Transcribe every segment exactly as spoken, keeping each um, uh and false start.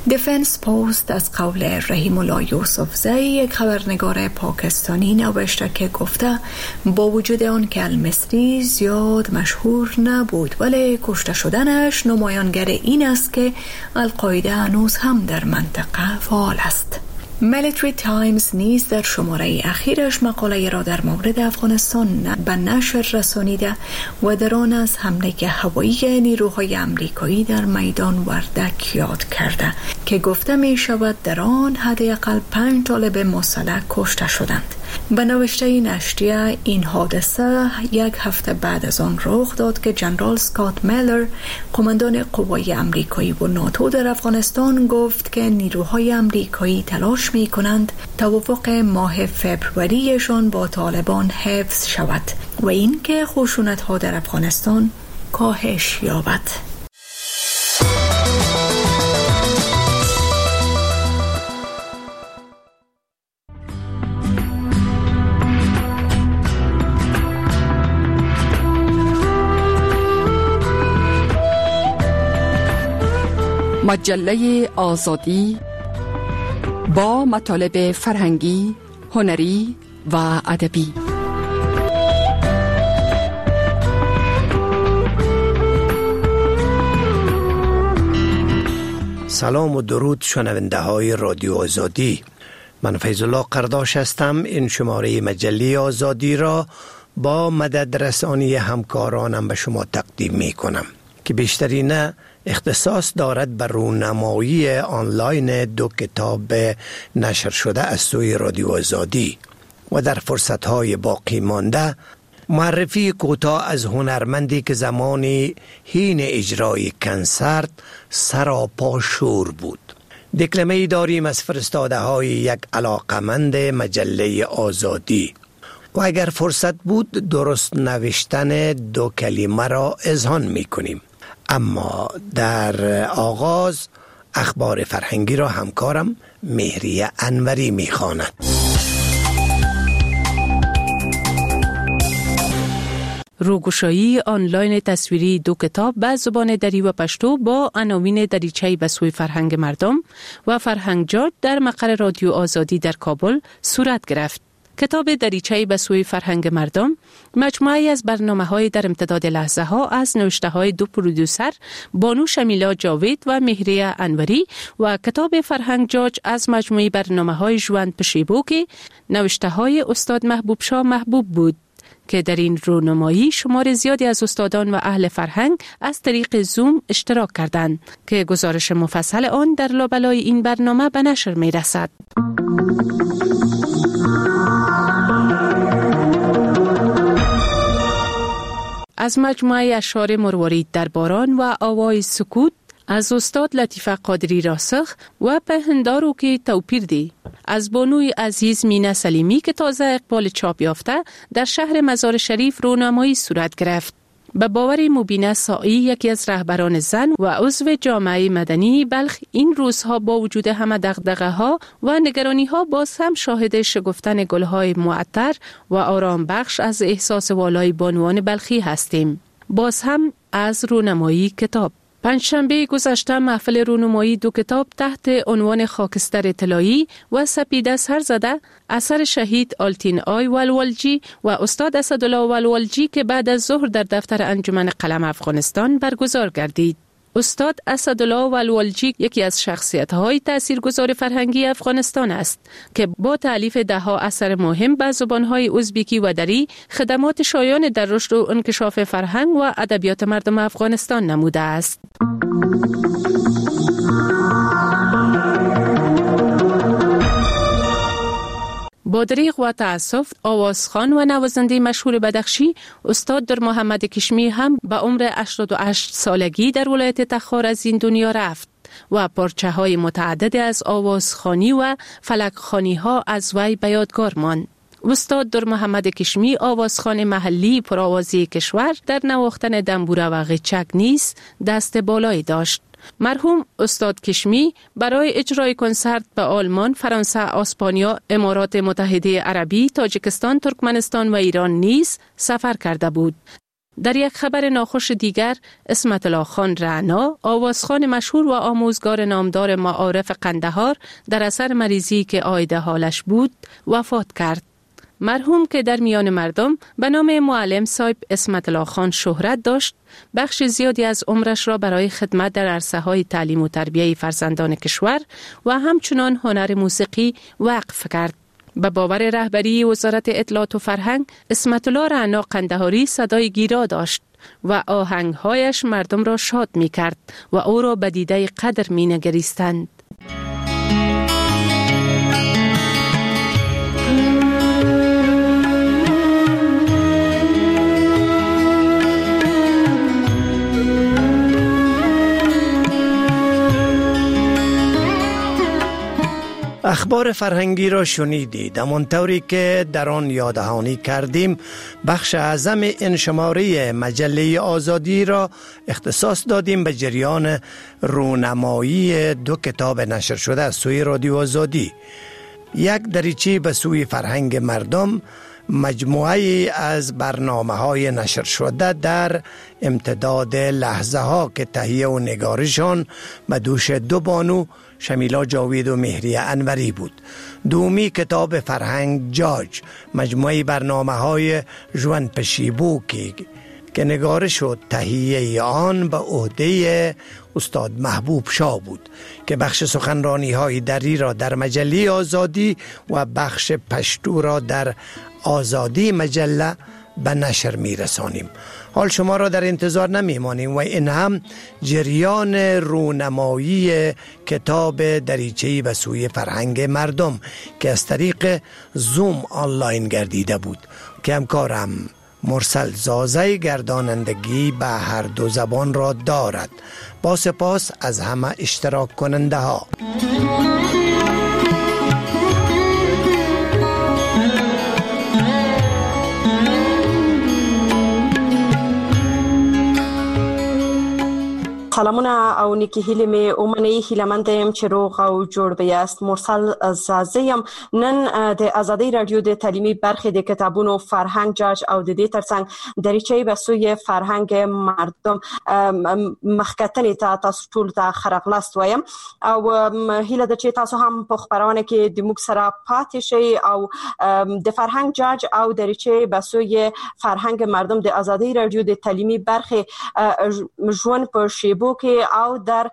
دیفنس پست از قول رحیم الله یوسفزئی، یک خبرنگار پاکستانی، نوشته که گفته با وجود آن که المصری زیاد مشهور نبود ولی کشته شدنش نمایانگر این است که القاعده هنوز هم در منطقه فعال است. میلیتری تایمز نیز در شماره اخیرش مقاله را در مورد افغانستان به نشر رسانیده و در آن از حمله هوایی نیروهای امریکایی در میدان وردک یاد کرده که گفته می شود در آن حداقل پنج طالب مسلح کشته شدند. به نوشته نشریه این حادثه یک هفته بعد از آن رخ داد که جنرال سکات میلر، قماندان قوای امریکایی و ناتو در افغانستان، گفت که نیروهای امریکایی تلاش می کنند توافق ماه فبروریشان با طالبان حفظ شود و اینکه خشونت ها در افغانستان کاهش یابد. مجله آزادی با مطالب فرهنگی، هنری و ادبی. سلام و درود شنونده های رادیو آزادی. من فیض الله قرداش هستم. این شماره مجله آزادی را با مدد رسانی همکارانم به شما تقدیم می کنم که بیشترین اختصاص دارد بر رونمایی آنلاین دو کتاب نشر شده از سوی رادیو آزادی و در فرصت‌های باقی مانده معرفی کوتاه از هنرمندی که زمانی حین اجرای کنسرت سراپا شور بود. دکلمه‌ای داریم از فرستاده های یک علاقمند مجله آزادی و اگر فرصت بود درست نوشتن دو کلمه را اذعان می کنیم. اما در آغاز اخبار فرهنگی را همکارم مهریه انوری می خواند. روگشایی آنلاین تصویری دو کتاب به زبان دری و پشتو با عناوین دریچه‌ای به سوی فرهنگ مردم و فرهنگجات در مقر رادیو آزادی در کابل صورت گرفت. کتاب دریچه‌ای به سوی فرهنگ مردم مجموعه‌ای از برنامه‌های در امتداد لحظه‌ها از نوشته‌های دو پرودوسر بانو شمیلا جاوید و مهریه انوری و کتاب فرهنگجات از مجموعه برنامه‌های ژوند پشیبو که نوشته‌های استاد محبوب شاه محبوب بود که در این رونمایی شمار زیادی از استادان و اهل فرهنگ از طریق زوم اشتراک کردند که گزارش مفصل آن در لابلای این برنامه به نشر می‌رسد. از مجموعه اشعار مروارید در باران و آوای سکوت از استاد لطیفه قادری راسخ و پهندارو که توپیردی از بانوی عزیز مینه سلیمی که تازه اقبال چاپ یافته در شهر مزار شریف رونمایی صورت گرفت. به باور مبینه سائی، یکی از رهبران زن و عضو جامعه مدنی بلخ، این روزها با وجود همه دغدغه ها و نگرانی ها باز هم شاهد شگفتن گلهای معطر و آرام بخش از احساس والای بانوان بلخی هستیم. باز هم از رونمایی کتاب. پنجشنبه گذشته محفل رونمایی دو کتاب تحت عنوان خاکستر طلایی و سپیده سرزده اثر شهید آلتین آی والوالجی و استاد اسدالله والوالجی که بعد از ظهر در دفتر انجمن قلم افغانستان برگزار گردید. استاد اسدالله والوالجی یکی از شخصیت‌های تاثیرگذار فرهنگی افغانستان است که با تألیف ده‌ها اثر مهم به زبان‌های ازبکی و دری خدمات شایان در رشد و انکشاف فرهنگ و ادبیات مردم افغانستان نموده است. با دریغ و تأسف آوازخوان و نوازنده مشهور بدخشی استاد در محمد کشمی هم به عمر هشتاد و هشت سالگی در ولایت تخار از این دنیا رفت و پارچه های متعدد از آوازخوانی و فلکخوانی ها از وی به یادگار ماند. استاد در محمد کشمی آوازخوان محلی پرآوازی کشور در نواختن دنبوره و غیچک نیز دست بالایی داشت. مرحوم استاد کشمی برای اجرای کنسرت به آلمان، فرانسه، اسپانیا، امارات متحده عربی، تاجیکستان، ترکمنستان و ایران نیز سفر کرده بود. در یک خبر ناخوش دیگر، اسمت الله خان رعنا، آوازخوان مشهور و آموزگار نامدار معارف قندهار، در اثر مریضی که عاید حالش بود وفات کرد. مرحوم که در میان مردم به نام معلم صاحب اسمت الله خان شهرت داشت، بخش زیادی از عمرش را برای خدمت در عرصه‌های تعلیم و تربیه فرزندان کشور و همچنان هنر موسیقی وقف کرد. به باور رهبری وزارت اطلاعات و فرهنگ، اسمت الله رعنا قندهاری صدای گیرا داشت و آهنگهایش مردم را شاد می کرد و او را به دیده قدر می نگریستند. اخبار فرهنگی را شنیدید. همانطوری که در آن یاددهانی کردیم، بخش اعظم این شماره مجله آزادی را اختصاص دادیم به جریان رونمایی دو کتاب نشر شده از سوی رادیو آزادی. یک دریچه به سوی فرهنگ مردم، مجموعه از برنامه های نشر شده در امتداد لحظه ها که تهیه و نگارشان به دوش دو بانو شمیلا جاوید و مهری انوری بود. دومی کتاب فرهنگ جاج، مجموعه برنامه های جوان پشیبوکی که نگارش و تهیه آن به عهده استاد محبوب شاه بود که بخش سخنرانی های دری را در مجله آزادی و بخش پشتو را در آزادی مجله به نشر می رسانیم. حال شما را در انتظار نمی مانیم و این هم جریان رونمایی کتاب دریچه‌ای به سوی فرهنگ مردم که از طریق زوم آنلاین گردیده بود که همکارم مرسل زازه گردانندگی به هر دو زبان را دارد. با سپاس از همه اشتراک کننده ها. سلامونه او نیکی هیلی می اومنی هیلمندیم چې روغ او جوړ بیاست. مرسل زازیم نن د آزادی رادیو د تعلیمي برخې د کتابونو فرهنګ جاج او د دې ترڅنګ دریچې به سوی فرهنګ مردم مخکتنې ته تاسو ټول ته خرغلاست وایم او هیله د چې تاسو هم په خبرونه کې د موږ سره پاتې شئ او د فرهنګ جاج او دریچې به سوی فرهنګ مردم د آزادی رادیو د تعلیمي برخې ژوند په شیبو کې او در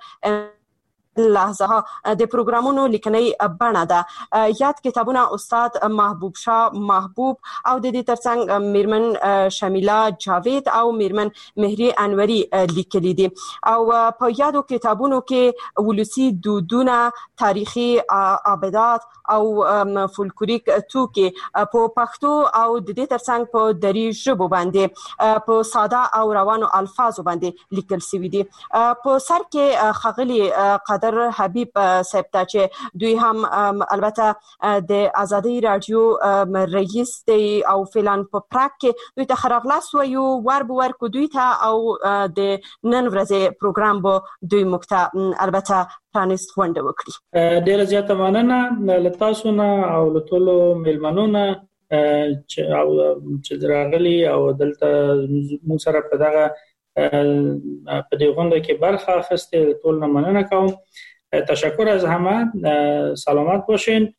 لحظه ها د پروګرامونو لیکنې بڼه ده. یاد کتابونه استاد محبوب شاه محبوب او د دې ترڅنګ میرمن شمیلا جاوید او میرمن مهری انوری لیکلي دي او په یادو کتابونو کې ولسی دودونه، تاریخي ابدات او فولکلوریک توکي په پښتو او د دې ترڅنګ په دری ژبه باندې په ساده او روانو الفاظو باندې لیکل شوی دي. په سر کې خغلی قدر حبیب صاحب ته چې دوی هم البته د آزادی رادیو رئیس دی او فعلا په پراک کې دوی ته خراغلاس ویو ور به ورکو دوی ته او د نن ورځې پروګرام به دوی مکته البته پرانیست غونډه وکړي. ډیره زیاته مننه له تاسو نه او له ټولو میلمنو نه چې او چې راغلي او دلته موږ سره په دغه په دې غونډه کې برخه اخیسته. ټول نه مننه کوم. تشکر از همه. سلامت باشین.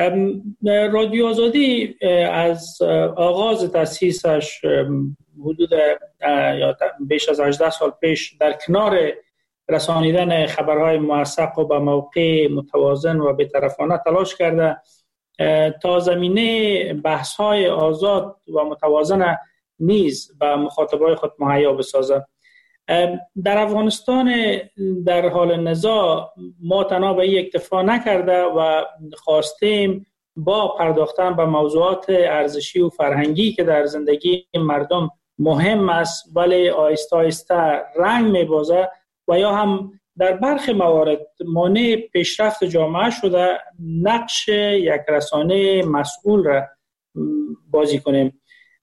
رادیو آزادی از آغاز تأسیسش حدود یا بیش از هجده سال پیش در کنار رسانیدن خبرهای موثق و به موقع متوازن و بی‌طرفانه تلاش کرده تا زمینه بحث‌های آزاد و متوازن نیز به مخاطبای خود مهیا بسازد. در افغانستان در حال نزاع ما تنها به این اکتفا نکرده و خواستیم با پرداختن به موضوعات ارزشی و فرهنگی که در زندگی مردم مهم است ولی آهسته آهسته رنگ می‌بازد و یا هم در برخی موارد مانع پیشرفت جامعه شده، نقش یک رسانه مسئول را بازی کنیم.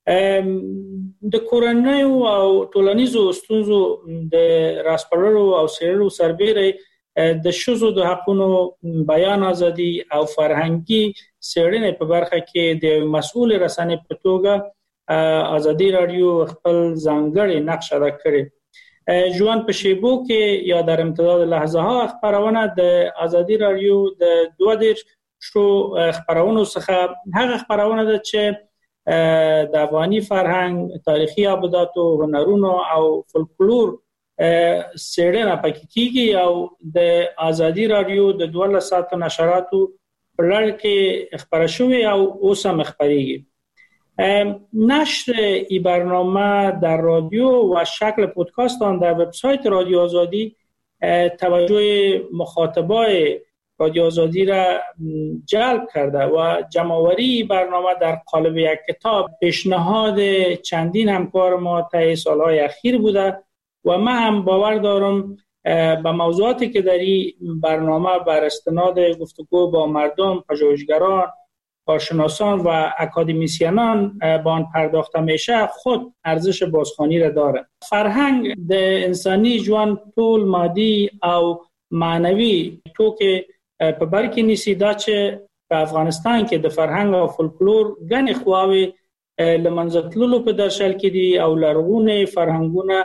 د کورنۍ او ټولنیزو ستونزو د راسپړلو او څېړلو سربېره د ښځو د حقونو، بیان ازادي او فرهنګي څېړنې په برخه کې د مسؤل رسنۍ په توګه ازادي رادیو خپل ځانګړی نقش ادا کړی. ژوند په شیبو کې یا در امتداد لحظه ها خبرونه د ازادي رادیو د دوه دیرش شو خبرونو څخه هغه خبرونه ده چې د افغاني فرهنګ، تاریخي ابدات او هنرونو او فولکلور سیړنه پکې کیږي او د ازادي رادیو د دوه ساعته نشراتو په لړ کې خبره شوې او اوس هم خبريږي. نشر این برنامه در رادیو و شکل پودکاست آن در وبسایت رادیو آزادی توجه مخاطبای رادیو آزادی را جلب کرده و جمع‌آوری برنامه در قالب یک کتاب پیشنهاد چندین همکار ما طی سالهای اخیر بوده و من هم باور دارم به موضوعاتی که در این برنامه بر استناد گفتگو با مردم، پژوهشگران، کارشناسان و اکادمیسیانان با آن پرداخته میشه خود ارزش بازخوانی را داره. فرهنگ د انسانی ژوند ټول مادي او معنوي توکي په بر کې نیسي دا چې په افغانستان کې د فرهنګ او فولکلور غني خواوي لمنځه تللو په درشل کې دي او لرغونې فرهنګونه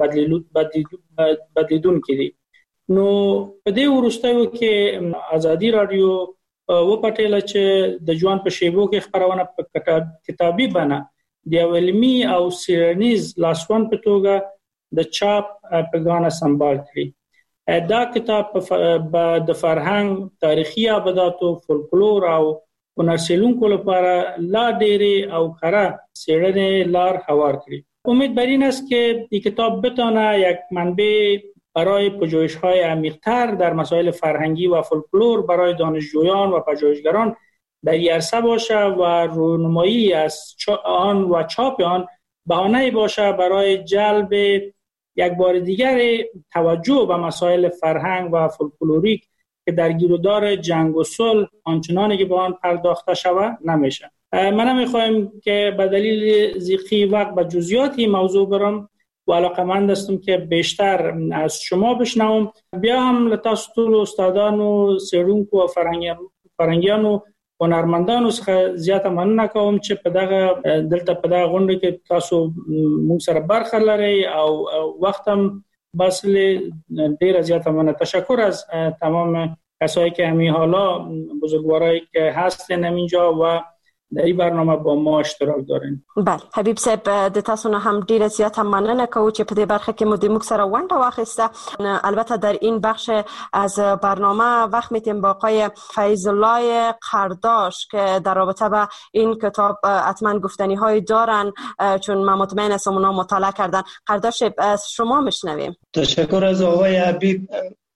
بدلیدون کې دي. نو په دې وروستیو کې ازادي رادیو و پټیل چې د ژوند په شیبو کې خبرونه په کتابي بڼه د علمي او سیرنیز لاسوند په توګه د چاپ پیغام سمبال کړي. دا کتاب د فرهنګ، تاریخي ابدات او فولکلور او هنرسیلونکو لپاره لا ډېرې او کره سیړنې لار هوار کړي. امید بر این است که این کتاب بتونه یک منبع برای پژوهش‌های عمیق‌تر در مسائل فرهنگی و فولکلور برای دانشجویان و پژوهشگران در این عرصه باشه و رونمایی از آن و چاپ آن بهانه‌ای باشه برای جلب یک بار دیگر توجه به مسائل فرهنگ و فولکلوریک که در گیرودار جنگ و صلح آنچنانی که به آن پرداخته شود نمیشه. من میخوایم که به دلیل ضیقی وقت به جزئیات این موضوع برم و علاقمند هستم که بیشتر از شما بشنوم. بیا هم لتاسو ټول استادانو، څېړونکو او فرهنګیانو، هنرمندانو څخه زیاته مننه کوم چې په دغه دلته په دغه غونډه کې تاسو موږ سره برخه لرئ او وخت هم بسل ډیره زیاته مننه. تشکر از تمام کسایی که همین حالا بزرگوارایی که هستن همینجا و در این برنامه با ما اشتراک دارین. بله حبیب صاحب د تاسو نه هم ډیره زیاته مننه کوم چې په دې برخه کې مو د موږ سره ونډه واخیسته. البته در این بخش از برنامه وقت میتیم با آقای فیض الله قرداش که در رابطه با این کتاب حتما گفتنی های دارن چون من مطمئن هستم اونا مطالعه کردن. قرداش از شما میشنویم. تشکر از آقای حبیب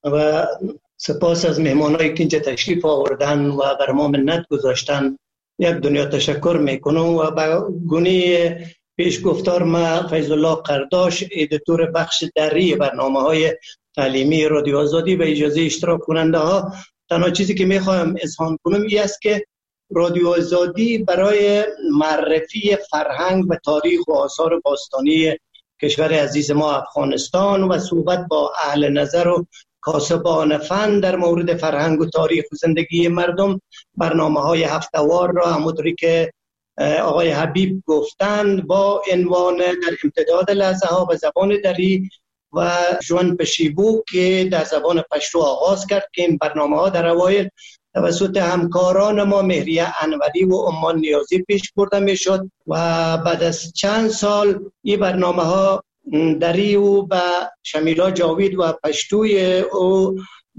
و سپاس از مهمانایی که اینجا تشریف آوردن و بر ما منت گذاشتن. یک دنیا تشکر میکنم و با گونه پیش گفتار ما فیض الله قرداش، ادیتور بخش دری برنامه های تعلیمی رادیو آزادی و اجازه اشتراک کننده ها، تنها چیزی که میخوایم اذعان کنم این است که رادیو آزادی برای معرفی فرهنگ و تاریخ و آثار باستانی کشور عزیز ما افغانستان و صحبت با اهل نظر و کاسبان فن در مورد فرهنگ و تاریخ و زندگی مردم برنامه های هفته‌وار را همونطوری که آقای حبیب گفتند با عنوان در امتداد لحظه ها به زبان دری و ژوند په شیبو که در زبان پشتو آغاز کرد که این برنامه ها در اوایل توسط همکاران ما مهریه انوری و امان نیازی پیش برده می شد و بعد از چند سال این برنامه ها دری او به شمیلا جاوید و پشتوی او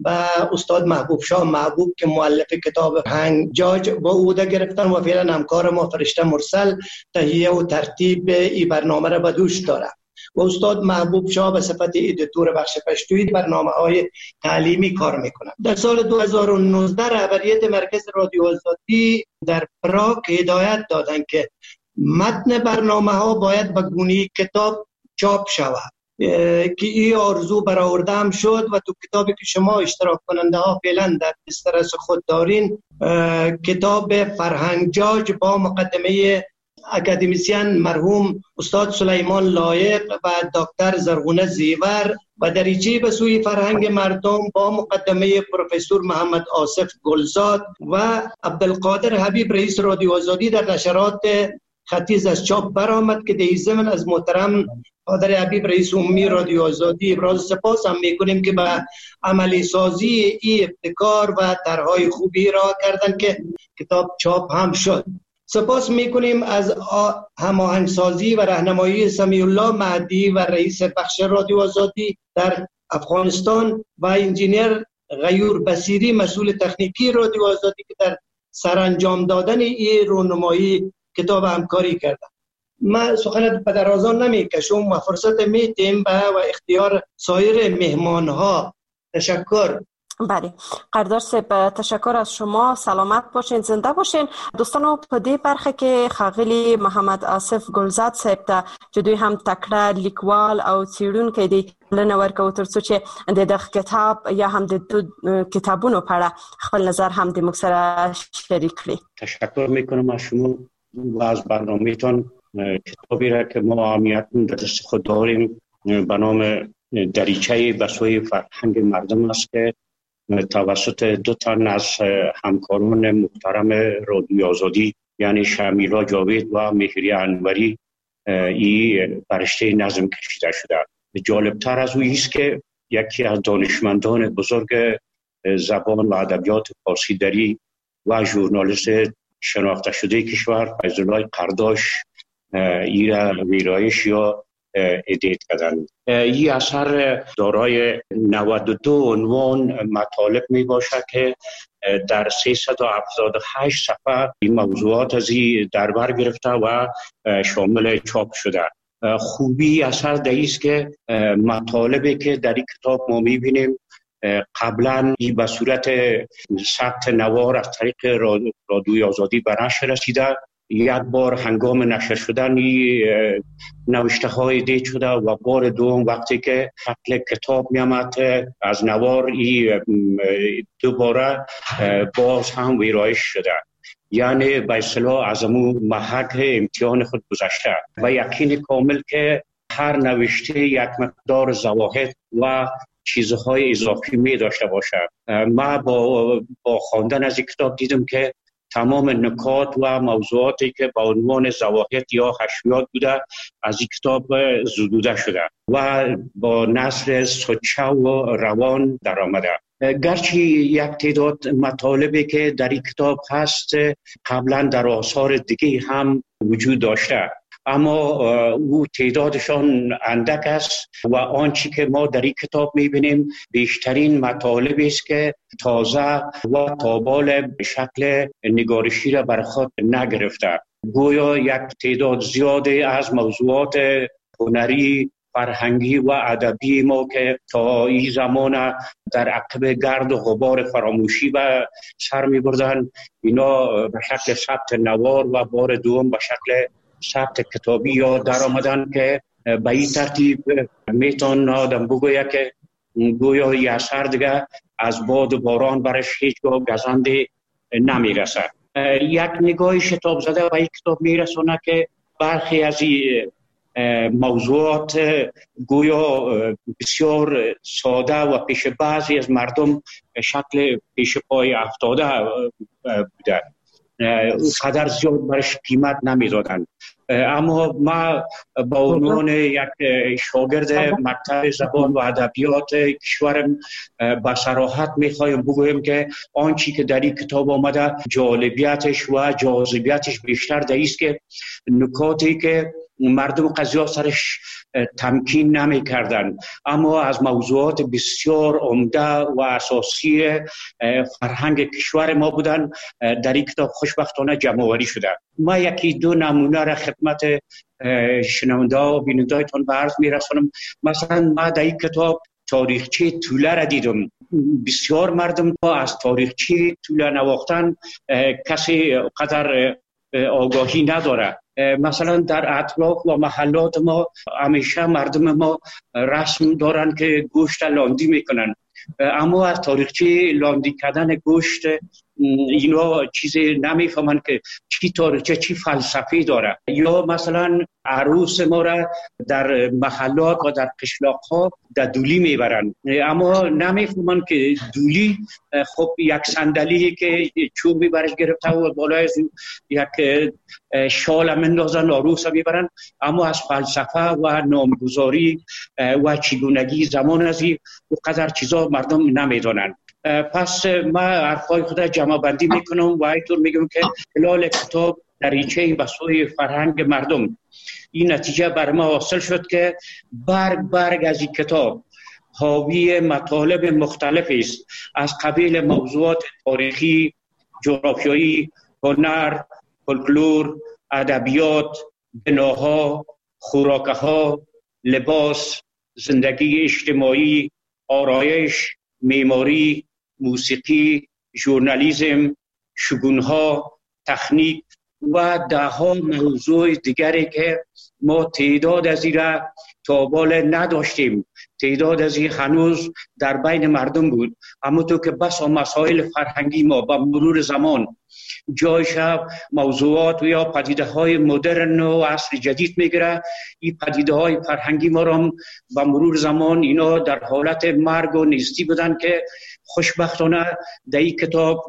به استاد محبوب شاه محبوب که مؤلف کتاب فرهنگ جاج با او ده گرفتن و فعلا همکار ما فرشته مرسل تهیه و ترتیب این برنامه را به دوش داره و استاد محبوب شاه به صفت ادیتور بخش پشتوی برنامه های تعلیمی کار میکنه. در سال دو هزار و نوزده رهبریت مرکز رادیو آزادی در پراگ هدایت دادن که متن برنامه ها باید به گونه کتاب چاپ شود که این آرزو برآورده هم شد و تو کتابی که شما اشتراک کننده ها فعلا در دسترس خود دارین کتاب فرهنگ جاج با مقدمه اکادمیسیان مرحوم استاد سلیمان لایق و دکتر زرغونه زیور و دریچه به سوی فرهنگ مردم با مقدمه پروفسور محمد آصف گلزاد و عبدالقادر حبیب رئیس رادیو آزادی در نشرات خطیز از چاپ برآمد که در زمین از محترم قادر حبیب رئیس عمومی رادیو آزادی ابراز سپاس هم میکنیم که به عملی سازی این ابتکار و طرحهای خوبی را کردن که کتاب چاپ هم شد. سپاس میکنیم از هماهنگسازی و راهنمایی سمیع الله مهدی و رئیس بخش رادیو آزادی در افغانستان و انجینیر غیور بصیری مسئول تکنیکی رادیو آزادی که در سرانجام دادن این رونمایی کتاب همکاری کردن. ما سخن به درازان نمی کشم و فرصت میتیم به و اختیار سایر مهمان ها. تشکر. بله قدردان صاحب، تشکر از شما. سلامت باشین، زنده باشین. دوستانو په دې برخه کې ښاغلي محمد آصف ګلزاد صاحب ته چې دوی هم تکړه لیکوال او څېړونکی دی بلنه ورکوو تر څو چې د دغه کتاب یا هم د دو کتابونو په اړه خپل نظر هم د موږ سره شریک کړي. تشکر میکنم از شما و از برنامه‌تان. کتابی را که ما اهمیت در دست خود داریم به نام دریچه به سوی فرهنگ مردم است که توسط دو تن از همکاران محترم رادیو آزادی یعنی شمیلا جاوید و مهری انوری این برشته نظم کشیده شده. جالبتر از او است که یکی از دانشمندان بزرگ زبان و ادبیات فارسی دری و ژورنالیست شناخته شده کشور فیض الله قرداش این را ویرایش یا ادیت کردند. این اثر دارای نود و دو عنوان مطالب می باشد که در سیصد و هفتاد و هشت صفحه این موضوعات از این در بر گرفته و شامل چاپ شده. خوبی اثر در است که مطالبی که در این کتاب ما می بینیم قبلا به صورت ثبت نوار از طریق رادیوی آزادی به نشر رسیده. یک بار هنگام نشر شدن نوشته های دید شده و بار دوم وقتی که شکل کتاب می آمد از نوار دوباره باز هم ویرایش شده. یعنی به اصطلاح از امو محک امتحان خود گذشته و یقین کامل که هر نوشته یک مقدار زواهد و چیزهای اضافی می داشته باشد. ما با با خواندن از این کتاب دیدم که تمام نکات و موضوعاتی که با عنوان زواهد یا حشویات بوده از این کتاب زدوده شده و با نثر سچه و روان در آمده. گرچه یک تعداد مطالبی که در این کتاب هست قبلا در آثار دیگه هم وجود داشته، اما او تعدادشان اندک است و آنچه که ما در این کتاب میبینیم بیشترین مطالبی است که تازه و تابال به شکل نگارشی را بر خود نگرفته. گویا یک تعداد زیاده از موضوعات هنری، فرهنگی و ادبی ما که تا این زمان در عقب گرد و غبار فراموشی به سر می بردن، اینا به شکل ثبت نوار و بار دوم به شکل ثبت کتابی یاد در آمدن که به این ترتیب میتون آدم بگوید که گویا یه اثر دیگه از باد و باران برش هیچگاه گزنده نمیرسد. یک نگاه شتاب زده به این کتاب میرسونه که برخی از این موضوعات گویا بسیار ساده و پیش بعضی از مردم شکل پیش پای افتاده بوده، قدر زیاد برش قیمت نمیدادن. اما ما با عنوان یک شاگرد مکتب زبان و ادبیات کشورم با صراحت میخوایم بگویم که آنچه که در این کتاب آمده جالبیتش و جاذبیتش بیشتر در است که نکاتی که مردم قضیه سرش تمکین نمی کردن اما از موضوعات بسیار عمده و اساسی فرهنگ کشور ما بودن در این کتاب خوشبختانه جمع آوری شده. ما یکی دو نمونه را خدمت شنونده و بیننده‌تان به عرض می‌رسانم. مثلا ما در این کتاب تاریخچه توله را دیدم. بسیار مردم از تاریخچه توله نواختن کسی قدر آگاهی نداره. مثلا در اطراف و محلات ما همیشه مردم ما رسم دارن که گوشت لاندی میکنن، اما از تاریخچه لاندی کردن گوشت اینا چیز نمیفهمن که چی تاریخچه چی فلسفی داره. یا مثلا عروس ما را در محلات و در قشلاق ها در دولی میبرن، اما نمیفهمن که دولی خب یک صندلی که چوبی برش گرفته و بالای یک شال مندازن عروس میبرن، اما از فلسفه و نامگذاری و چگونگی زمان ازی و قدر چیزا مردم نمیدونن. پس ما حرفای خود جمع بندی میکنم و اینطور میگم که خلال کتاب دریچه به سوی فرهنگ مردم این نتیجه بر ما حاصل شد که برگ برگ از این کتاب حاوی مطالب مختلفی است، از قبیل موضوعات تاریخی، جغرافیایی، هنر، فولکلور، ادبیات، بناها، خوراکها، لباس، زندگی اجتماعی، آرایش، معماری، موسیقی، ژورنالیسم، شگونها، تکنیک و ده ها موضوع دیگری که ما تعداد از این را تا بال نداشتیم. تعداد از این هنوز در بین مردم بود، اما تو که بس مسائل فرهنگی ما با مرور زمان جایش موضوعات و یا پدیده های مدرن و عصر جدید میگیره. این پدیده های فرهنگی ما را با مرور زمان اینا در حالت مرگ و نیستی بودن که خوشبختانه در این کتاب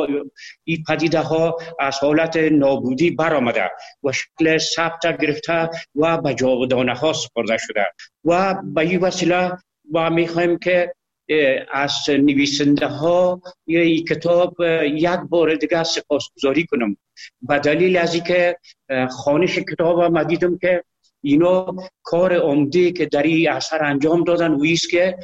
این پدیده ها از حالت نابودی برآمده و شکل ثبت گرفته و به جاودانه ها سپرده شده. و به این وسیله ما میخوایم که از نویسنده ها این کتاب یک بار دیگه سپاسگزاری کنم، به دلیل از اینکه خوانش کتاب ما دیدم که اینا کار عمده که در این اثر انجام دادن و ایست که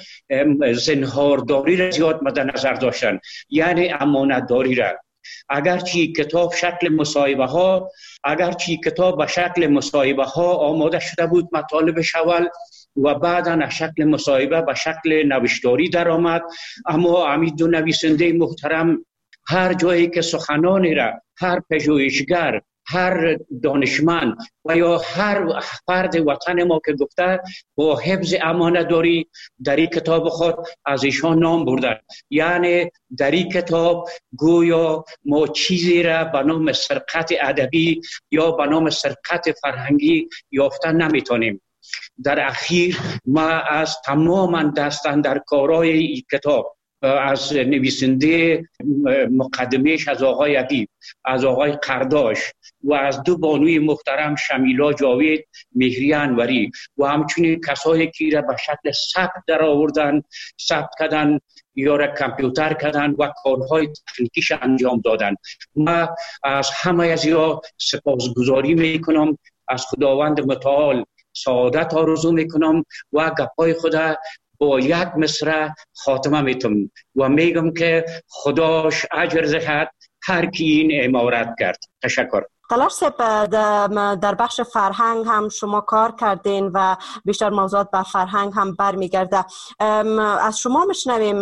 زنهارداری را زیاد مد نظر داشتن، یعنی امانتداری را. اگرچه کتاب شکل مصاحبه ها اگرچه کتاب به شکل مصاحبه ها آماده شده بود مطالبش اول و بعدا شکل مصاحبه به شکل نوشتاری در آمد، اما امید دو نویسنده محترم هر جایی که سخنانی را هر پژوهشگر، هر دانشمند و یا هر فرد وطن ما که گفته با حفظ امانتداری در این کتاب خود از ایشان نام بردن. یعنی در این کتاب گویا ما چیزی را به نام سرقت ادبی یا به نام سرقت فرهنگی یافتن نمیتونیم. در اخیر ما از تمام دستاندرکارای این کتاب، از نویسنده مقدمهش از آقای ادیب، از آقای قرداش و از دو بانوی محترم شمیلا جاوید، مهری انوری و همچنین کسایی که را به شکل ثبت در آوردن، ثبت کردن یا را کامپیوتر کردن و کارهای تکنیکیش انجام دادن. ما از همه از یا سپاسگزاری میکنم، از خداوند متعال سعادت آرزو میکنم و گپای خدا با یک مصرع خاتمه میتونم و میگم که خداش اجر دهد هر کی این امارت کرد. تشکر. تلاش صاحب، در بخش فرهنگ هم شما کار کردین و بیشتر موضوعات بر فرهنگ هم برمیگرده. از شما میشنویم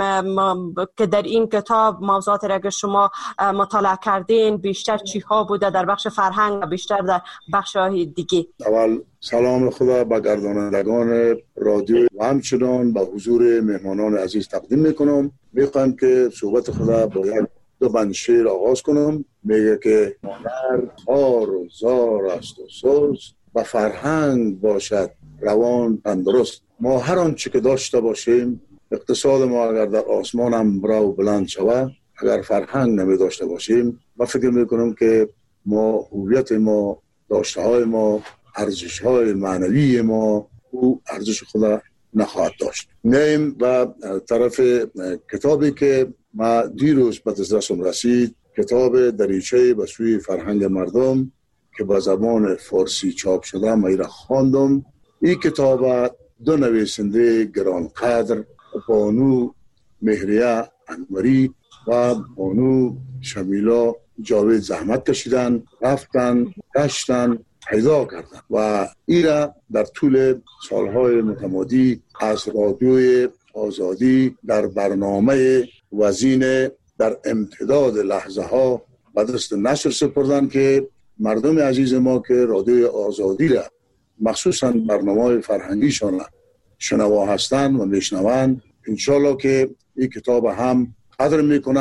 که در این کتاب موضوعات را که شما مطالعه کردین بیشتر چی ها بوده در بخش فرهنگ و بیشتر در بخش های دیگه؟ اول سلام خدا به گردانندگان رادیو و همچنان به حضور مهمانان عزیز تقدیم میکنم. میخوایم که صحبت خدا با یک دو بند شعر آغاز کنم. میگه که هنر خار و زار است و سوز و فرهنگ باشد روان تندرست. ما هر آنچه که داشته باشیم، اقتصاد ما اگر در آسمان هم برا و بلند شود، اگر فرهنگ نمی داشته باشیم، ما فکر میکنم که ما هویت ما، داشته های ما، ارزش های معنوی ما او ارزش خدا نخواهد داشت. نیم و طرف کتابی که ما دیروز به دسترسم رسید، کتاب دریچه به سوی فرهنگ مردم که با زبان فارسی چاپ شده، ما را خواندم. این کتاب دو نویسنده گرانقدر، بانو مهریه انوری و بانو شمیلا جاوید زحمت کشیدن، رفتن، گشتن، پیدا کردن و ایرا در طول سالهای متمادی از رادیوی آزادی در برنامه وزین در امتداد لحظه ها به دست نشر سپردن که مردم عزیز ما که رادیوی آزادی را مخصوصا برنامه فرهنگیشان شنوا هستند و میشنوند، انشالله که این کتاب هم قدر میکنن،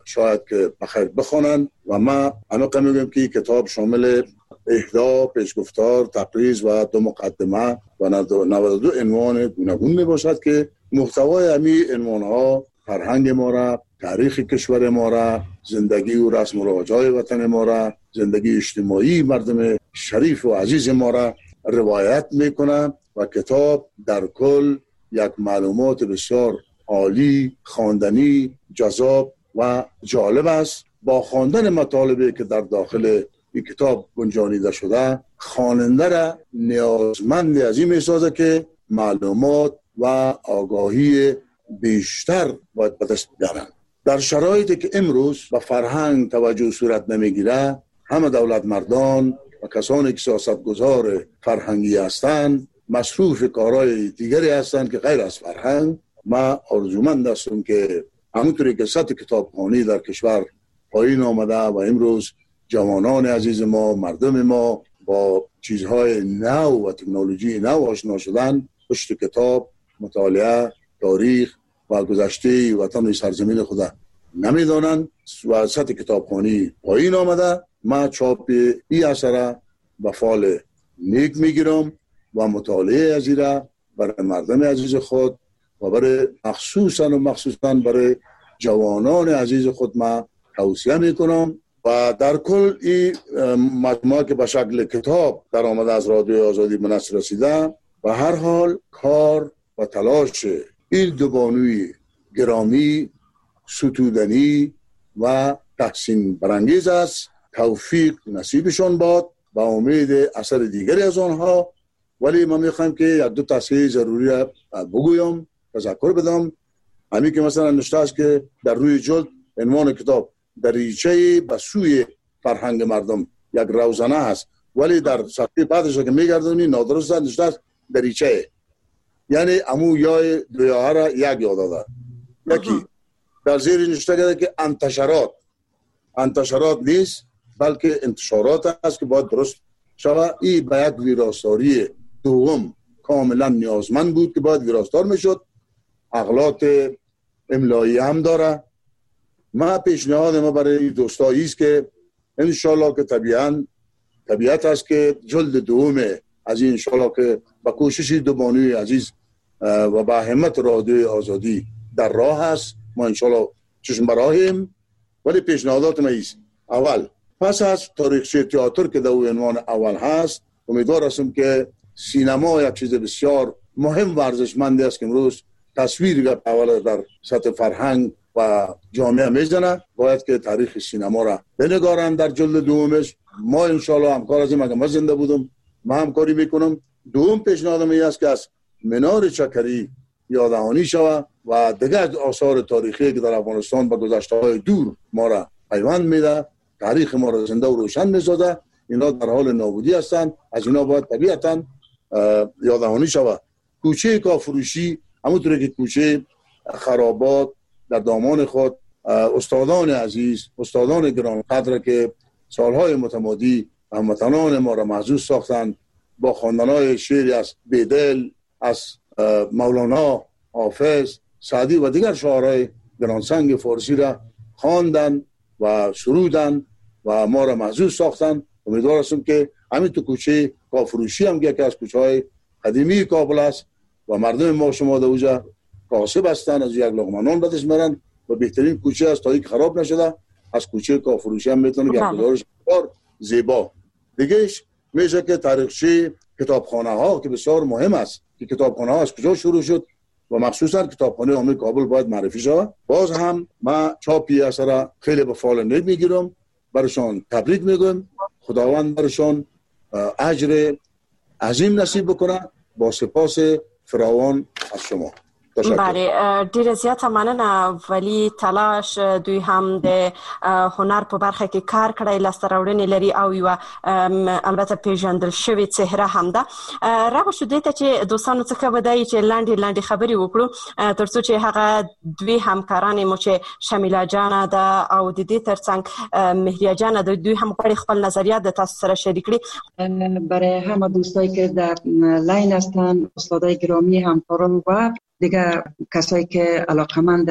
شاید که بخیر بخونن و ما عمیقا میگم که کتاب شامل اهدا، پیشگفتار، تقریض و دو مقدمه و نود و دو عنوان گوناگون می باشد که محتوای همی عنوان ها فرهنگ ما را، تاریخ کشور ما را، زندگی و رسم و رواج‌های وطن ما را، زندگی اجتماعی مردم شریف و عزیز ما را روایت میکنه و کتاب در کل یک معلومات بسیار عالی، خواندنی، جذاب و جالب است. با خواندن مطالبی که در داخل این کتاب گنجانیده شده، خواننده را نیازمند از این میسازه که معلومات و آگاهی بیشتر باید به دست بیارن. در شرایطی که امروز به فرهنگ توجه صورت نمیگیره، همه دولت مردان و کسانی که سیاستگزار فرهنگی هستند مصروف کارهای دیگری هستند که غیر از فرهنگ. ما آرزومند هستم که همونطوری که سطح کتابخوانی در کشور پایین آمده و امروز جوانان عزیز ما، مردم ما با چیزهای نو و تکنولوژی نو آشنا شدن، پشت کتاب، مطالعه، تاریخ و گذشته وطن و سرزمین خود نمیدانند و سطح کتابخوانی پایین آمده. ما چاپ این اثر به فال نیک میگیرم و مطالعه از را برای مردم عزیز خود و برای مخصوصا و مخصوصا برای جوانان عزیز خود ما توصیه میکنم. و در کل این مجموعه که به شکل کتاب در آمده از رادیو آزادی به نشر رسیده، و هر حال کار و تلاش این دو بانوی گرامی ستودنی و تحسین برانگیز است. توفیق نصیبشان باد با امید اثر دیگری از آنها. ولی ما میخوایم که یک دو تصحیح ضروری را بگویم، تذکر بدم. همین که مثلا نشته است که در روی جلد عنوان کتاب دریچه به سوی فرهنگ مردم یک روزنه است، ولی در صفحه بعدش که میگردونی نادرست نشته است دریچه، یعنی امو یا دو یا را یک یاد داده. یکی در زیر نشته کرده که انتشارات انتشارات نیست بلکه انتشارات است که باید درست شود. این به یک ویراستاری دوم کاملا نیازمند بود که باید ویراستار میشد. اغلاط املایی هم داره. ما پیشنهاد ما برای دوستایی است که انشالله که طبیعاً طبیعت است که جلد دوم از این انشالله که با کوشش دو بانوی عزیز و با همت رادیو آزادی در راه است. ما انشالله چشم براهیم. ولی پیشنهادات ما ایست: اول پس از تاریخچه تئاتر که در عنوان اول هست، امیدوار هستم که سینما یک چیز بسیار مهم و ارزشمند است که امروز تصویری که اول در سطح فرهنگ و جامعه میزنه، باید که تاریخ سینما را بنگارن در جلد دومش. ما انشالله همکار هستیم. اگر ما زنده بودم ما همکاری میکنم. دوم پیشنهادم این است که از منار چکری یاددهانی شود و دیگر آثار تاریخی که در افغانستان با گذشته‌های دور ما را پیوند میده، تاریخ ما را زنده و روشن میسازه، اینا در حال نابودی هستند. از اینا باید طبیعتاً یاددهانی شود. کوچه کافروشی، همونطوری که کوچه خرابات در دامان خود استادان عزیز، استادان گرانقدر که سالهای متمادی هموطنان ما را محظوظ ساختند، با خواندن‌های شعری از بیدل، از مولانا، حافظ، سعدی و دیگر شاعرای گرانسنگ فارسی را خواندند و سرودند و ما را محظوظ ساختند. امیدوار هستم که همین تو کوچه کافروشی هم یکی از کوچه‌های قدیمی کابل است و مردم ما شما در اوجا کاسب هستند، از یک لقمه نان بدش میرن و بهترین کوچه است تا اینکه خراب نشده. از کوچه کافروشی هم میتونه که گزارش بسیار زیبا. دیگهش میشه که تاریخچه کتابخانه ها که بسیار مهم است که کتابخانه ها از کجا شروع شد و مخصوصا کتابخانه عمومی کابل باید معرفی شود. باز هم ما چاپی اثر خیلی به فال نیک میگیرم، برشان تبریک میگم. خداوند برشان اجر عظیم نصیب بکنه. با سپاس فراوان از شما. بله، ډیره زیاته مننه. ولی تلاش دوی هم د هنر په برخه کې کار کړی، لاسته راوړنې لري او یو البته پیژندل شوی چهره هم ده. راغو شو دې ته چې دوستانو څخه ودای چې لاندې لاندې خبرې وکړو ترڅو چې هغه دوی همکاران مو چې شمیله جان ده او د دې ترڅنګ مهریه جان ده، دوی هم غواړي خپل نظریات د تاسو سره شریک کړي. برای همه دوستایی که در لاین هستن، استادای گرامی، همکاران و دیگه کسایی که علاقمند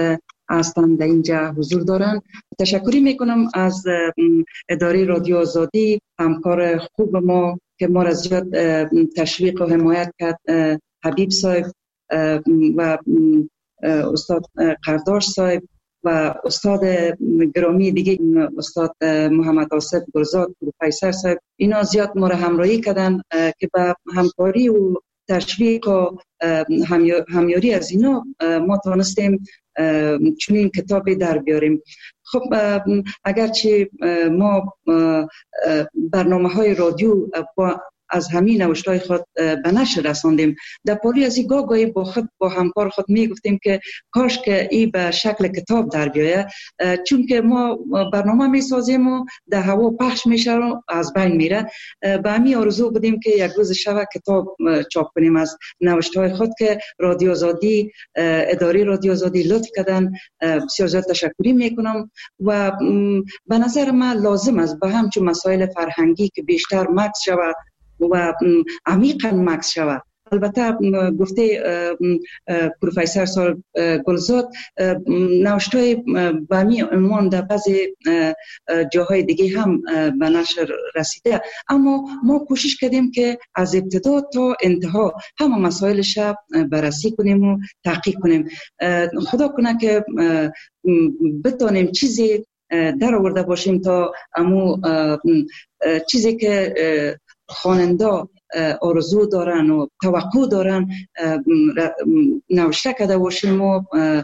هستند در اینجا حضور دارند. تشکری میکنم از اداره رادیو آزادی، همکار خوب ما که ما را زیاد تشویق و حمایت کرد، حبیب صاحب و استاد قرداش صاحب و استاد گرامی دیگه استاد محمد آصف گلزاد پروفسور صاحب. اینا زیاد ما را همراهی کردن که با همکاری و تشویق و همیاری از اینا ما توانستیم چنین کتابی در بیاریم. خب اگرچه ما برنامه های رادیو با از همین نوشتای خود به نشر رساندیم، در پاری از این گاهی با خود با همکار خود می گفتیم که کاش که این به شکل کتاب در بیایه، چون که ما برنامه می سازیم و در هوا پخش میشه و از بین میره. به همین آرزو بودیم که یک روز شب کتاب چاپ کنیم از نوشتای خود که رادیو آزادی، اداره رادیو آزادی لطف کردن. بسیار زیاد تشکری میکنم و به نظر من لازم است به همچون مسائل فرهنگی که بیشتر مکس شود و عمیقاً مکس شود. البته گفته پروفسور صاحب گلزاد نوشتای به همین عنوان در بعضی جاهای دیگه هم به نشر رسیده، اما ما کوشش کردیم که از ابتدا تا انتها همه مسائلش بررسی کنیم و تحقیق کنیم. خدا کنه که بتونیم چیزی در آورده باشیم تا امو چیزی که خواننده آرزو دارن و توقع دارن نوشته کرده باشیم و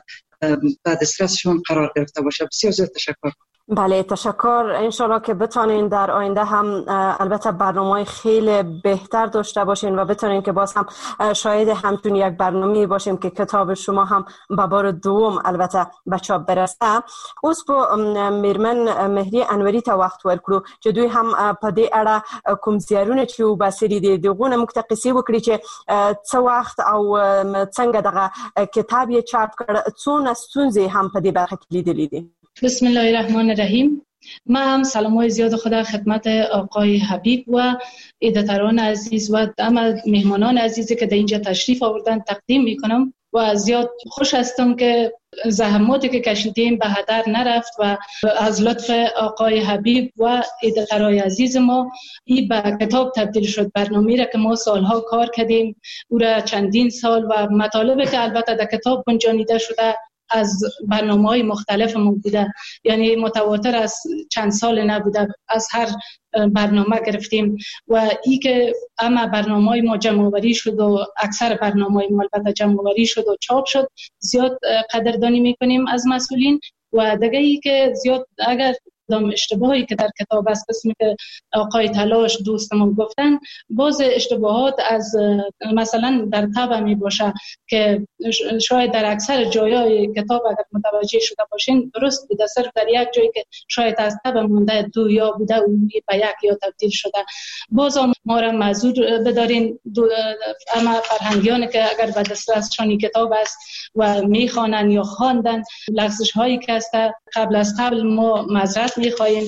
بعد دسترسشون قرار گرفته باشه. بسیار زیاد تشکر. بله تشکر. انشالله که بتونین در آینده هم البته برنامه خیلی بهتر داشته باشین و بتونین که باز هم شاید همچون یک برنامه باشیم که کتاب شما هم به بار دوم البته به چاپ برسه. اوس په میرمن مهری انوری ته وخت ورکړو چې دوی هم په دې اړه کوم زیارونه چې وباسري دي دغه متقسی وکړي چې څو وخت او څنګه دغه کتاب یې چاپ کړ، څونه ستونزې هم په دې برخه کې لیدلې دي. بسم الله الرحمن الرحیم. من هم سلامای زیاد خدا خدمت آقای حبیب و ایده‌تران عزیز و همه مهمانان عزیزی که در اینجا تشریف آوردن تقدیم میکنم و زیاد خوش هستم که زحماتی که کشیدیم به هدر نرفت و از لطف آقای حبیب و ایده‌تران عزیز ما این به کتاب تبدیل شد. برنامه‌ای را که ما سالها کار کردیم او را چندین سال و مطالبی که البته در کتاب گنجانیده شده از برنامه‌های مختلف ما بوده، یعنی متواتر از چند سال نبوده، از هر برنامه گرفتیم و ای که اما برنامه‌های ما جمع‌آوری شد و اکثر برنامه‌های ما البته جمع‌آوری شد و چاپ شد، زیاد قدردانی میکنیم از مسئولین. و دیگه ای که زیاد اگر دام اشتباهی که در کتاب است قسمی که آقای تلاش دوستمون گفتن، باز اشتباهات از مثلا در طبع می باشه که شاید در اکثر جایای کتاب اگر متوجه شده باشین درست بوده، صرف در یک جایی که شاید از طبع مونده دو یا بوده اون به یک یا تبدیل شده. باز ما را معذور بدارین اما فرهنگیانی که اگر به دسترسشان کتاب است و میخوانن یا خواندن لغزش هایی که است قبل از قبل ما معذرت میخواهیم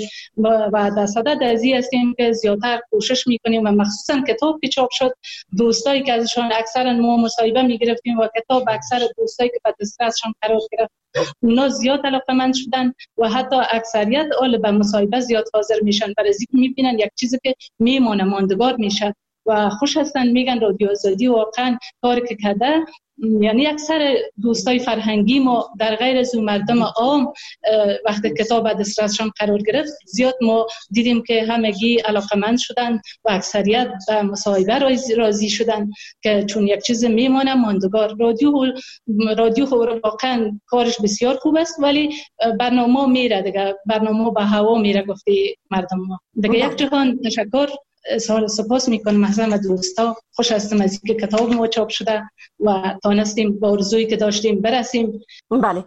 و در صدد ازی هستیم که زیادتر کوشش میکنیم و مخصوصا کتاب که چاپ شد دوستایی که ازشان اکثرا ما مصاحبه میگرفتیم و کتاب اکثر دوستایی که به دسترسشان قرار گرفت اونا زیاد علاقه‌مند شدن و حتی اکثریت اول به مصاحبه زیاد حاضر میشن، برای اینکه میبینن یک چیزی که میمونه ماندگار میشه و خوش هستن. میگن رادیو آزادی واقعا کاری که کرده، یعنی اکثر دوستای فرهنگی ما در غیر از مردم عام وقتی کتاب دسترسشان قرار گرفت زیاد ما دیدیم که همگی علاقه‌مند شدن و اکثریت به مصاحبه راضی شدن که چون یک چیز میمونه ماندگار. رادیو رادیو واقعا کارش بسیار خوب است ولی برنامه میره دیگه، برنامه به هوا میره گفتی مردم ما دیگه. یک جهان تشکر سال سپاس میکنم از همه دوستا. خوش هستم از اینکه کتاب ما چاپ شده و تانستیم به آرزویی که داشتیم برسیم. بله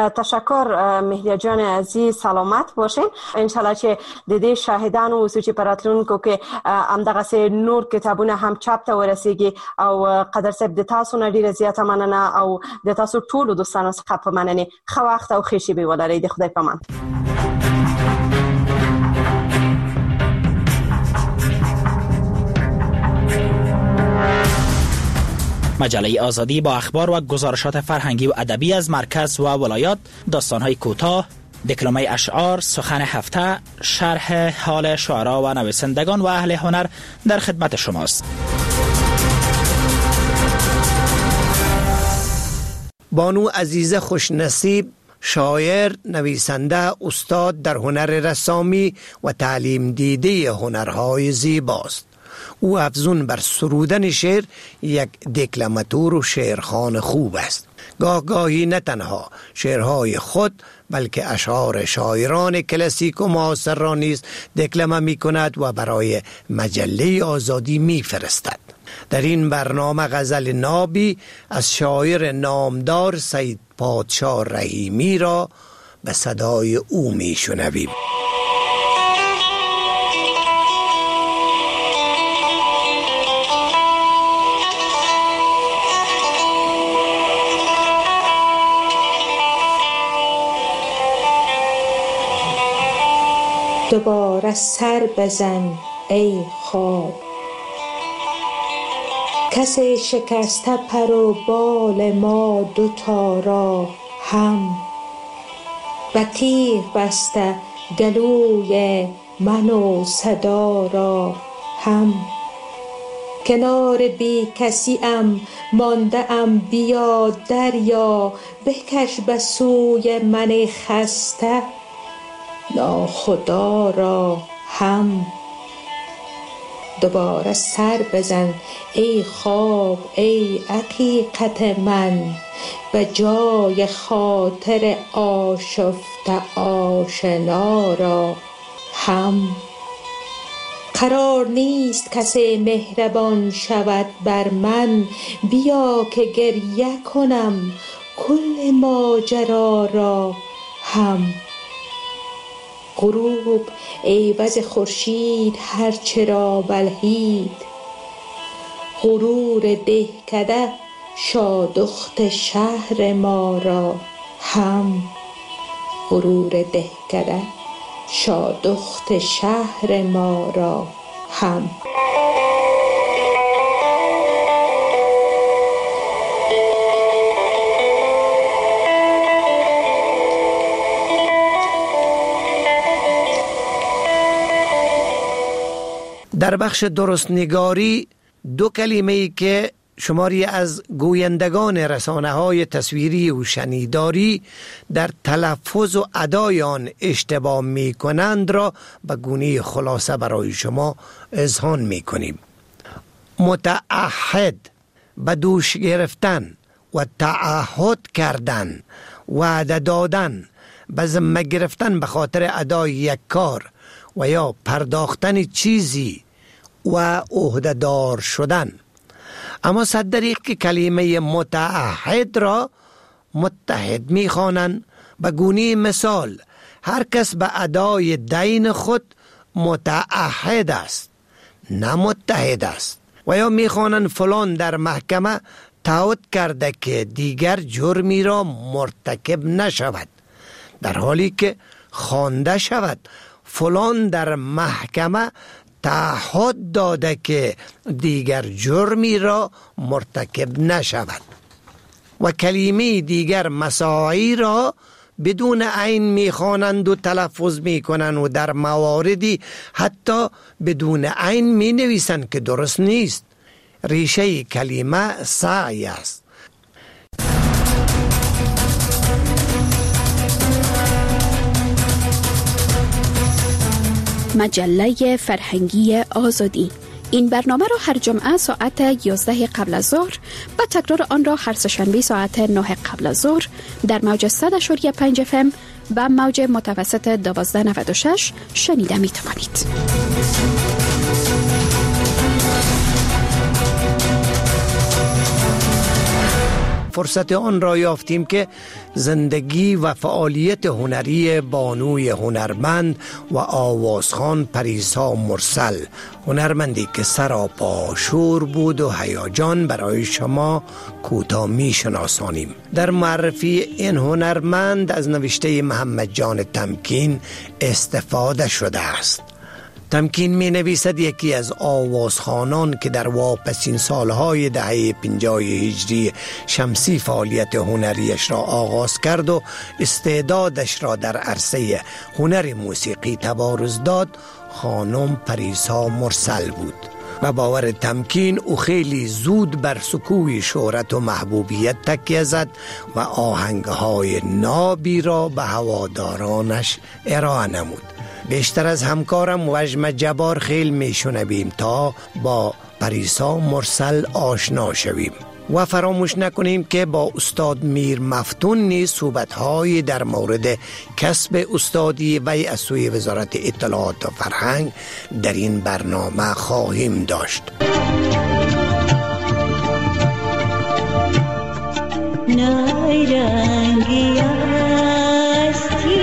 تشکر مهریه جان عزیز، سلامت باشین. انشالله چې د دې شاهدان اوسو چې پراتلونکو کې همدغه سه نور کتابونه هم چاپ ته ورسیږي او قدر صاحب د تاسو نه ډیره زیاته مننه او د تاسو ټولو دوستانو څخه په مننه. ښه وخت او ښه شیبې ولرئ. د خدای په امان. مجله آزادی با اخبار و گزارشات فرهنگی و ادبی از مرکز و ولایات، داستان‌های کوتاه، دکلمه اشعار، سخن هفته، شرح حال شعرا و نویسندگان و اهل هنر در خدمت شماست. بانو عزیزه خوشنصیب، شاعر، نویسنده، استاد در هنر رسامی و تعلیم دیده هنرهای زیباست. او افزون بر سرودن شعر یک دکلماتور و شعرخوان خوب است. گاه گاهی نه تنها شعرهای خود بلکه اشعار شاعران کلاسیک و معاصر را نیز دکلمه می کند و برای مجله آزادی می فرستد. در این برنامه غزل نابی از شاعر نامدار سید پادشاه رحیمی را به صدای او می شنویم. دوباره سر بزن ای خواب، کسی شکسته پر و بال ما دوتا را هم، و تیغ بسته گلوی من و صدا را هم. کنار بی کسی ام مانده ام، بیا دریا بکش به سوی من خسته ناخدا را هم. دوباره سر بزن ای خواب ای حقیقت من، به جای خاطر آشفته آشنا را هم. قرار نیست کسی مهربان شود بر من، بیا که گریه کنم کل ماجرا را هم. غروب عوض خورشید هر چرا بلهید، غرور دهکده شادخت شهر ما را هم. غرور دهکده شادخت شهر ما را هم. در بخش درست نگاری دو کلمه‌ای که شماری از گویندگان رسانه‌های تصویری و شنیداری در تلفظ و ادای آن اشتباه می‌کنند را به گونه خلاصه برای شما اذعان می‌کنیم. متعهد، به دوش گرفتن و تعهد کردن، وعده دادن، به ذمه گرفتن به خاطر ادای یک کار و یا پرداختن چیزی و عهده‌دار شدن. اما صد دریغ که کلمه متعهد را متحد می خوانند. به گونه مثال هر کس به ادای دین خود متعهد است، نه متحد است. و یا می خوانند فلان در محکمه تعهد کرده که دیگر جرمی را مرتکب نشود، در حالی که خوانده شود فلان در محکمه تعهد داده که دیگر جرمی را مرتکب نشود. و کلمه دیگر مساعی را بدون عین میخوانند و تلفظ میکنند و در مواردی حتی بدون عین می نویسند که درست نیست. ریشه کلمه سعی است. مجله فرهنگی آزادی. این برنامه را هر جمعه ساعت یازده قبل از ظهر و تکرار آن را هر سه‌شنبه ساعت نه قبل از ظهر در موج صد و پنج اف ام و موج متوسط دوازده نود و شش شنیده می توانید. فرصت آن را یافتیم که زندگی و فعالیت هنری بانوی هنرمند و آوازخوان پریسا مرسل، هنرمندی که سراپا شور بود و هیجان، برای شما کوتاه می شناسانیم. در معرفی این هنرمند از نوشته محمد جان تمکین استفاده شده است. تمکین می نویسد یکی از آوازخوانان که در واپسین سالهای دهه پنجاه هجری شمسی فعالیت هنریش را آغاز کرد و استعدادش را در عرصه هنر موسیقی تبارز داد، خانم پریسا مرسل بود. و باور تمکین او خیلی زود بر سکوی شهرت و محبوبیت تکیه زد و آهنگهای نابی را به هوادارانش ارائه نمود. بیشتر از همکارم وجم جبار خیل می شنویم تا با پریسا مرسل آشنا شویم و فراموش نکنیم که با استاد میر مفتون نیز صحبت‌های در مورد کسب استادی وی از سوی وزارت اطلاعات و فرهنگ در این برنامه خواهیم داشت. نایرنگی هستی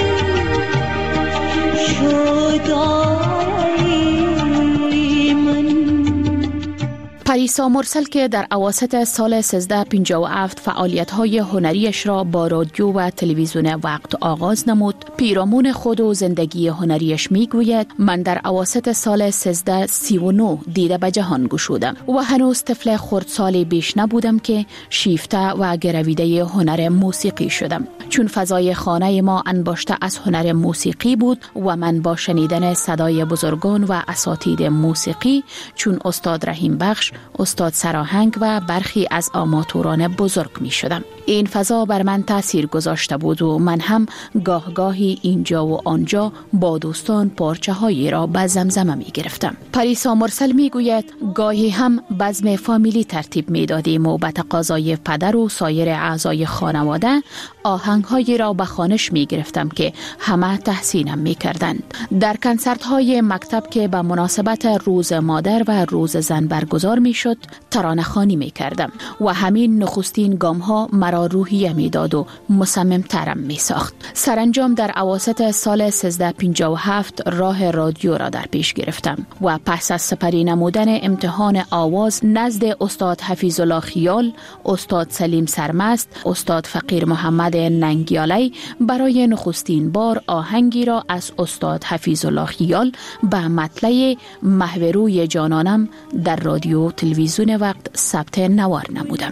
پریسا مرسل که در اواسط سال سیزده پنجاه و هفت فعالیت‌های هنریش را با رادیو و تلویزیون وقت آغاز نمود، پیرامون خود و زندگی هنریش میگوید: من در اواسط سال سیزده سی و نه دیده به جهان گشودم و هنوز طفل خردسالی بیش نبودم که شیفته و گرویده هنر موسیقی شدم. چون فضای خانه ما انباشته از هنر موسیقی بود و من با شنیدن صدای بزرگان و اساتید موسیقی چون استاد رحیم بخش، استاد سراهنگ و برخی از آماتوران بزرگ می شدم. این فضا بر من تاثیر گذاشته بود و من هم گاه گاهی اینجا و آنجا با دوستان پارچه هایی را به زمزمه می گرفتم. پریسا مرسل می گوید گاهی هم بزم فامیلی ترتیب می دادیم و به تقاضای پدر و سایر اعضای خانواده آهنگ هایی را به خوانش می گرفتم که همه تحسینم می کردند. در کنسرت های مکتب که به مناسبت روز مادر و روز زن برگزار می شد ترانه خوانی می کردم و همین نخستین گام ها مرا روحیه می داد و مصمم ترم می ساخت. سرانجام در اواسط سال سیزده پنجاه و هفت راه رادیو را در پیش گرفتم و پس از سپری نمودن امتحان آواز نزد استاد حفیظ الله خیال، استاد سلیم سرمست، استاد فقیر محمد ننگیالی برای نخستین بار آهنگی را از استاد حفیظ الله خیال به مطلع محوروی جانانم در رادیو تلویزیون وقت ثبت نوار نمودم.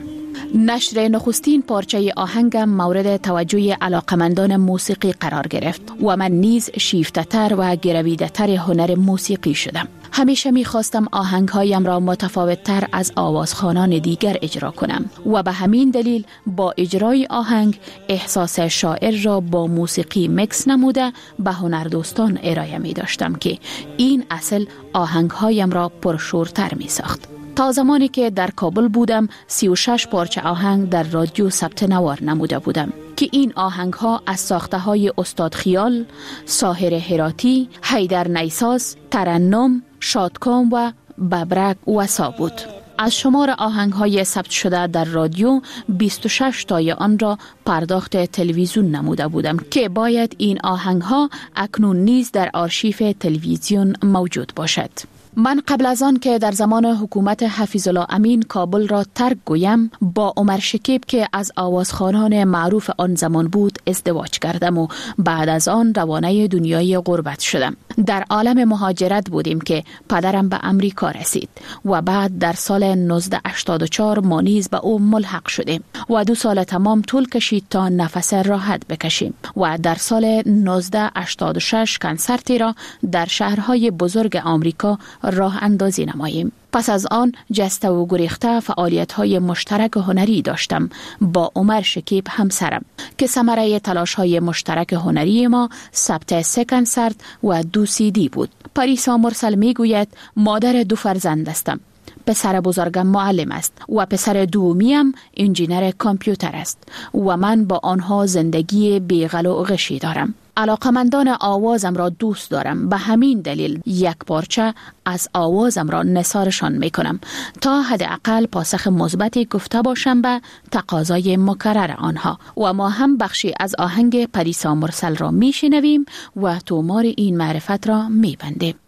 نشر نخستین پارچه آهنگم مورد توجه علاقمندان موسیقی قرار گرفت و من نیز شیفته‌تر و گرویده‌تر هنر موسیقی شدم. همیشه می خواستم آهنگهایم را متفاوت‌تر از آوازخوانان دیگر اجرا کنم و به همین دلیل با اجرای آهنگ احساس شاعر را با موسیقی مکس نموده به هنردوستان ارائه می داشتم که این اصل آهنگهایم را پرشورتر می ساخت. تا زمانی که در کابل بودم سی و شش پارچه آهنگ در رادیو ثبت نوار نموده بودم که این آهنگ ها از ساخته های استاد خیال، ساحر هراتی، حیدر نیساز، ترنم، شادکام و ببرک وسا بود. از شمار آهنگ های ثبت شده در رادیو بیست و شش تای آن را پرداخت تلویزیون نموده بودم که باید این آهنگ ها اکنون نیز در آرشیف تلویزیون موجود باشد. من قبل از آن که در زمان حکومت حفیظ الله امین کابل را ترک گویم با عمر شکیب که از آوازخوانان معروف آن زمان بود ازدواج کردم و بعد از آن روانه دنیای غربت شدم. در عالم مهاجرت بودیم که پدرم به امریکا رسید و بعد در سال نوزده هشتاد و چهار ما نیز به او ملحق شدیم و دو سال تمام طول کشید تا نفس راحت بکشیم و در سال نوزده هشتاد و شش کنسرتی را در شهرهای بزرگ آمریکا راه اندازی نماییم. پس از آن جسته و گریخته فعالیت‌های مشترک هنری داشتم با عمر شکیب همسرم که ثمره تلاش‌های مشترک هنری ما ثبت سه کنسرت و دو سی دی بود. پریسا مرسل میگوید مادر دو فرزند هستم. پسر بزرگم معلم است و پسر دومیم انجینر کامپیوتر است و من با آنها زندگی بیغل و غشی دارم. علاقمندان آوازم را دوست دارم، به همین دلیل یک پارچه از آوازم را نثارشان می کنم تا حداقل پاسخ مثبتی گفته باشم به تقاضای مکرر آنها و ما هم بخشی از آهنگ پریسا مرسل را می شنویم و تومار این معرفت را می بندیم.